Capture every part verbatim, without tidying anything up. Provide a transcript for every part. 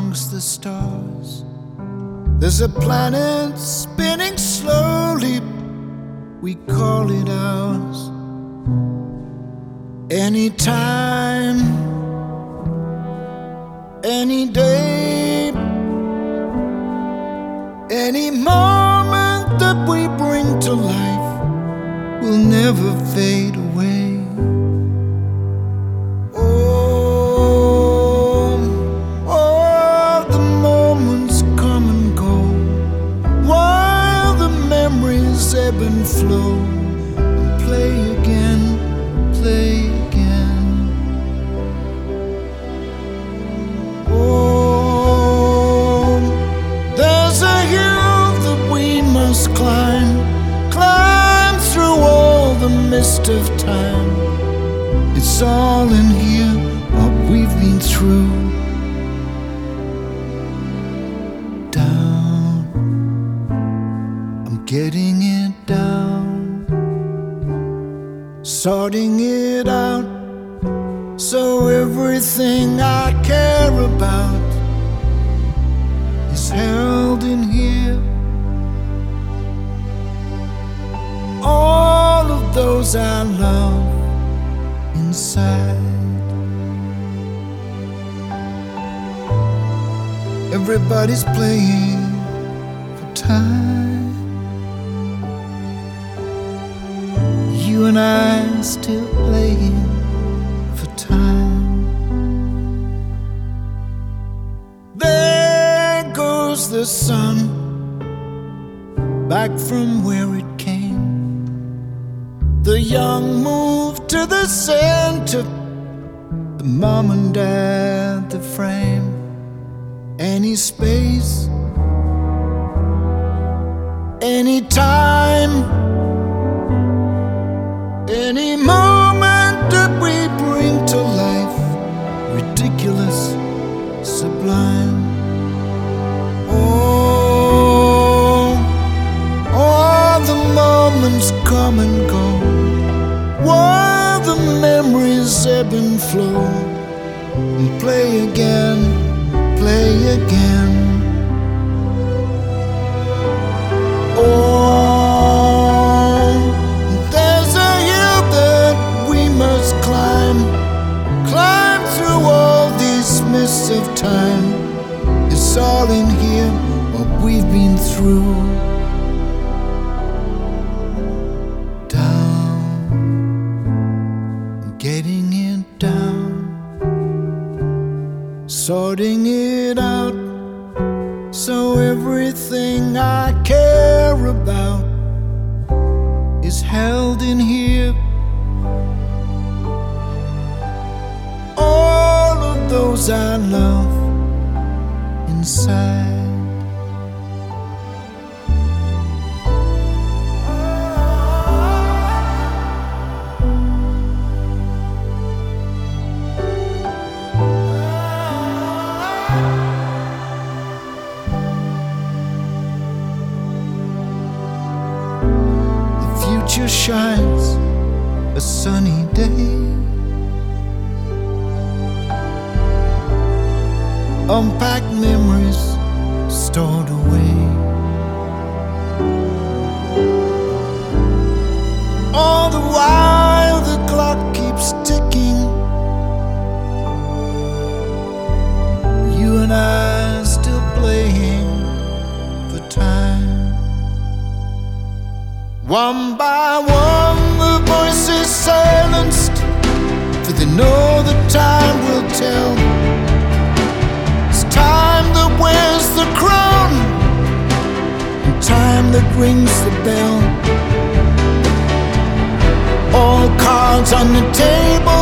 amongst the stars. There's a planet spinning slowly, we call it ours. Anytime, any day, any moment that we bring to life will never fade away. Oh, oh, the moments come and go, while the memories ebb and flow, and play again, play again. Oh, there's a hill that we must climb, climb through all the mist of time. It's all in here, what we've been through. Down, I'm getting it down, sorting it out, so everything I care about is held in here. All of those I love inside. Everybody's playing for time. You and I still playing for time. There goes the sun, back from where it came. The young move to the center, the mom and dad, the frame. Any space, any time, any moment that we bring to life, ridiculous, sublime. Oh, all the moments come and go, while the memories ebb and flow, and play again, play again. Oh, there's a hill that we must climb, climb through all these mists of time. It's all in here, what we've been through. Getting it down, sorting it out, so everything I care about is held in here. All of those I love inside. Future shines a sunny day, unpacked memories stored away. All the while the clock keeps ticking, you and I still playing for time. One by one the voices silenced, for they know the time will tell. It's time that wears the crown, and time that rings the bell. All cards on the table,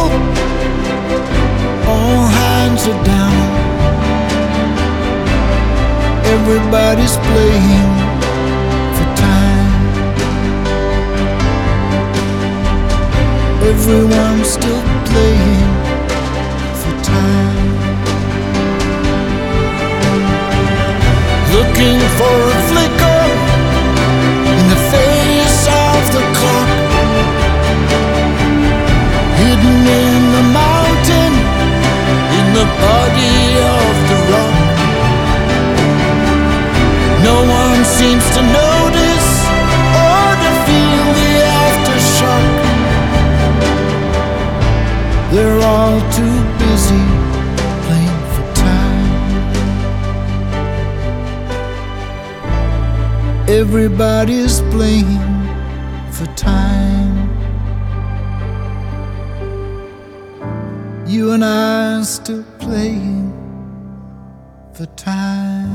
all hands are down. Everybody's playing for time. Everyone's still playing for time. Looking for a flicker in the face of the clock, hidden in the mountain, in the body of the rock. They're all too busy playing for time. Everybody's playing for time. You and I are still playing for time.